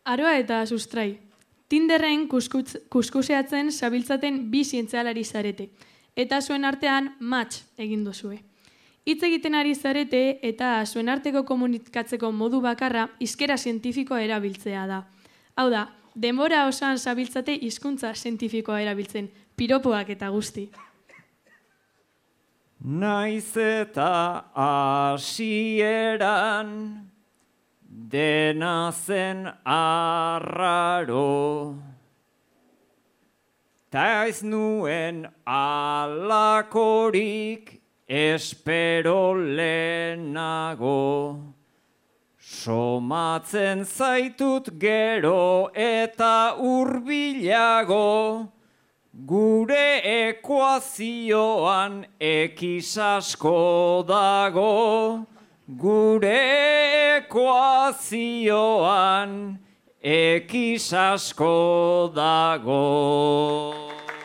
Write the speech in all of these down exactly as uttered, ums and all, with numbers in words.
Aroa eta sustrai. Tinderren kuskuseatzen zabiltzaten bi zientzialari zarete, eta zuen artean match egin duzue. Hitz egiten ari zarete eta zuen arteko komunikatzeko modu bakarra hizkera zientifikoa erabiltzea da. Hau da, denbora osoan zabiltzate hizkuntza zientifikoa erabiltzen, piropoak eta guzti. Naiz eta hasieran dena zen arraro, ta ez nuen alakorik espero lehenago. Somatzen zaitut gero eta hurbilago, gure ekuazioan ekiz asko dago. Gure ekuazioan ekiz asko dago.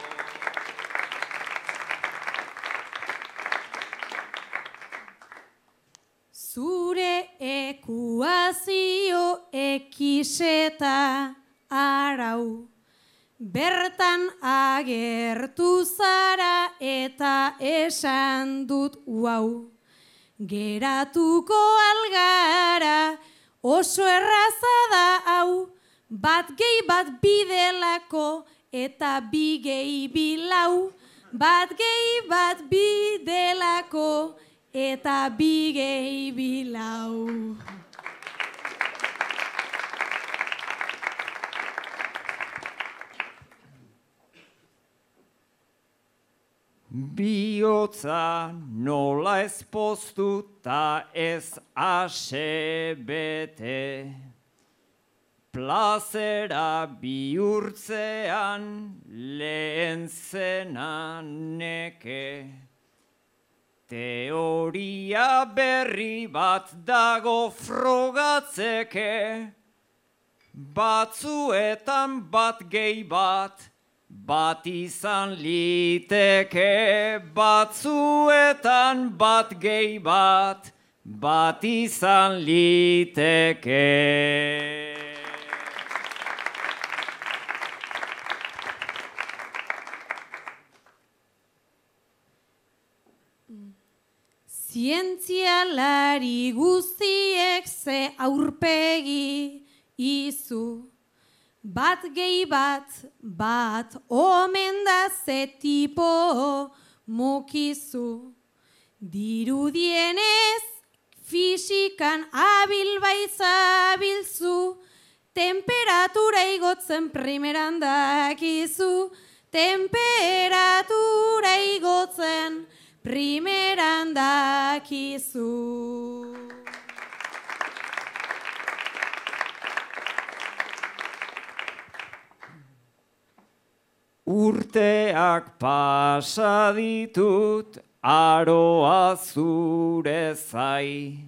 Zure ekuazio ekiz eta arau, bertan agertu zara eta esan dut uau. Geratuko algara oso erraza da hau, bat gehi bat bidelako eta bi gehi bilau. Bat gehi bat bidelako eta bi gehi bilau. Bihotza nola ez poztu ta ez asebete, plazera bihurtzean lehen zena neke. Teoria berri bat dago frogatzeke, batzuetan bat gehi bat, bat izan liteke. Batzuetan bat gehi bat, bat izan liteke. Zientzialari guztiek ze aurpegi izu, bat gehi bat, bat omen da ze tipo mukizu. Dirudienez fisikan abil baizabilzu, temperatura igotzen primeran dakizu. Temperatura igotzen primeran dakizu. Urteak pasa ditut aroa zure zai,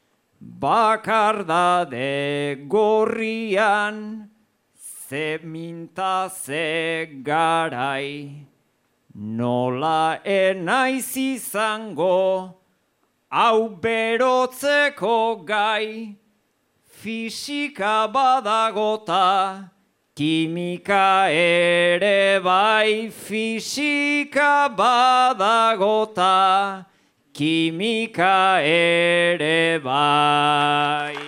bakardade gorrian ze minta ze garai. Nola enaiz izango hau berotzeko gai, fisika badagota kimika ere bai. Fisika badagota kimika ere bai.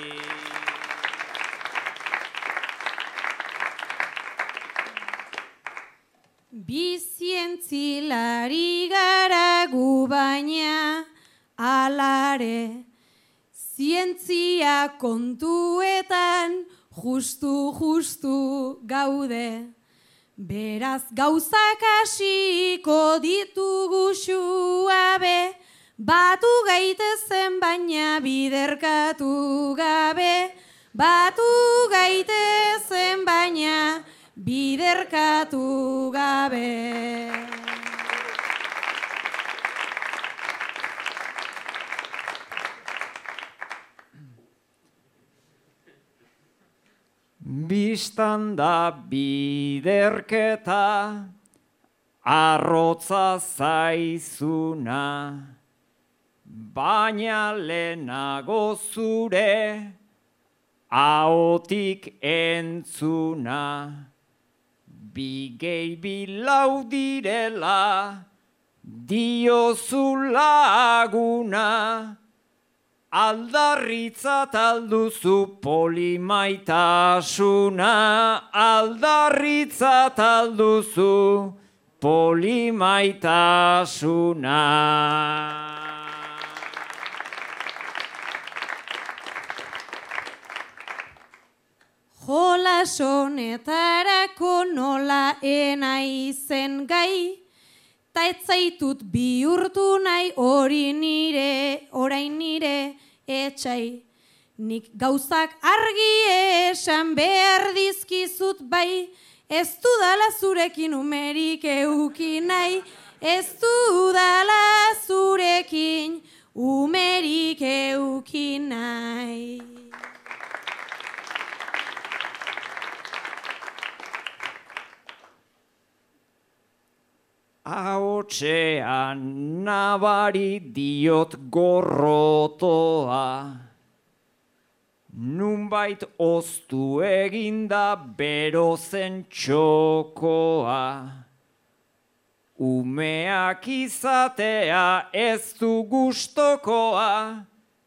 Bi zientzilari gara gu baina alare, zientzia kontuetan justu-justu gaude. Beraz gauzak hasiko ditugu suabe, batu gaitezen baina biderkatu gabe. Batu gaitezen baina biderkatu gabe. Bistan da biderketa arrotza zaizuna, baina lehenago zure ahotik entzuna. Bi gehi bi lau direla, diozu laguna. Aldarritzat alduzu polimaitasuna, aldarritzat alduzu polimaitasuna. Jolas honetarako nola enaizen gai, ta etzaitut bihurtu nahi hori nire, orain nire etxai. Nik gauzak argi esan behar dizkizut bai, ez dudala zurekin umerik euki nahi, ez dudala zurekin umerik euki nahi. Ahotsean nabari diot gorrotoa, nunbait oztu eginda bero zen txokoa. Umeak izatea ez du gustokoa,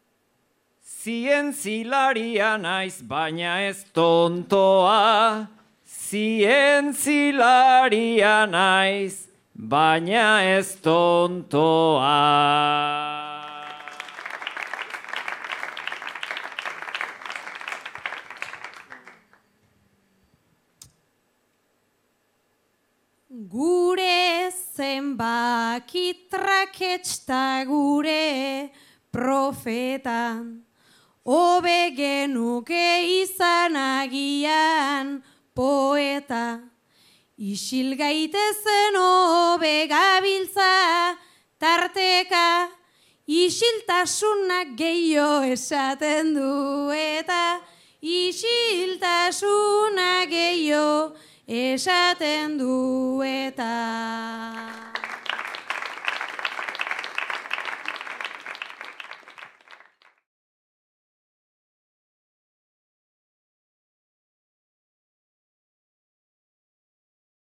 zientzilaria naiz baina ez tontoa, zientzilaria naiz baina ez tontoa. Gure zenbaki traketsta gure profeta, hobe genuke izan agian poeta. Isil gaitezen hobe gabiltza tarteka, isiltasunak gehiago esaten du eta isiltasunak gehiago esaten du eta.